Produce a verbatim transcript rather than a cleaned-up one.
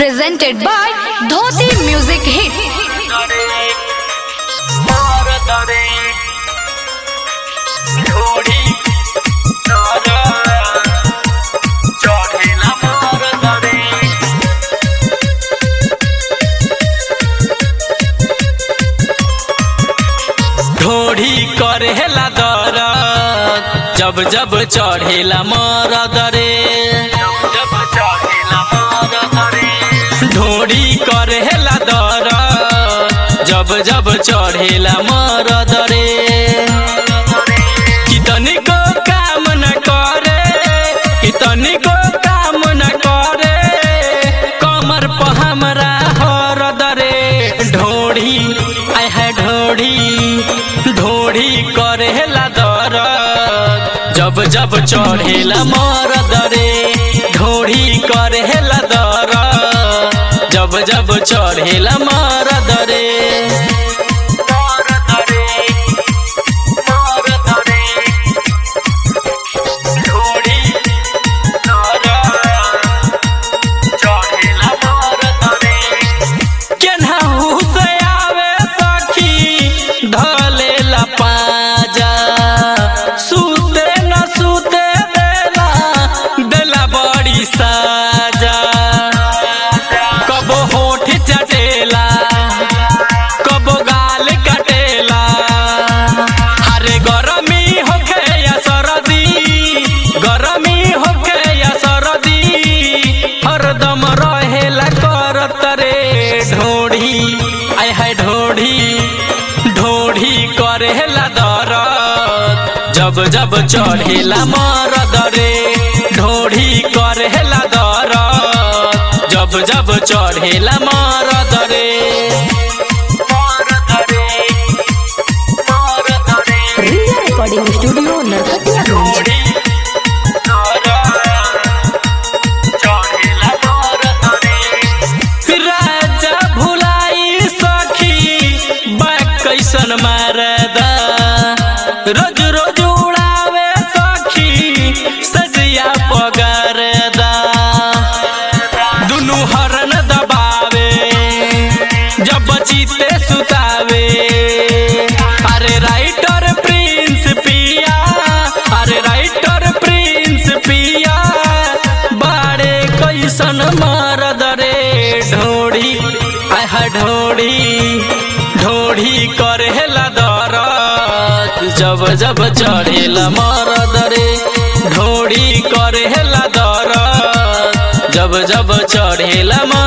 presented by Dhoti Music Hit. ढोढ़ी करेला दरद जब जब चढ़ेला मरद रे, ढोढ़ी करेला दरद जब जब चढ़ेला मरद रे। कितनी को काम न करे, कितनी को काम न करे, कमर पर हमरा हरद रे। ढोढ़ी आय है ढोढ़ी, ढोढ़ी करेला दरद जब जब चढ़ेला मरद रे। ढोढ़ी करेला दरद जब जब चढ़ेला मरद रे। केनाहू से आवे सखी धलेला पाजा, सूते न सूते देला देला बड़ी साजा। कबो होठ चटेला, कबो गाल कटेला, हरे गरमी होखे या सरदी, गरमी होखे या सरदी, हरदम रहेला करत रे। ढोढ़ी आय है ढोढ़ी, ढोढ़ी करेला दरद जब जब चढ़ेला मरद रे। ढोढ़ी करेला दरद जब जब चढ़ेला मरद रे। Riya Recording Studio, Narkatiyaganj. राजा भुलाई सखी बा कैसन मारदा, रोज रोज उड़ावे सखी सजिया पगरदा। दुनु हरन दबावे जब चीते सुतावे, अरे राइटर प्रिंस पिया, अरे राइटर प्रिंस पिया, बाड़े कैसन मरद रे। ढोढ़ी आय है ढोढ़ी, ढोढ़ी करेला दरद जब जब चढ़ेला मरद रे। ढोढ़ी करेला दरद जब जब चढ़ेला।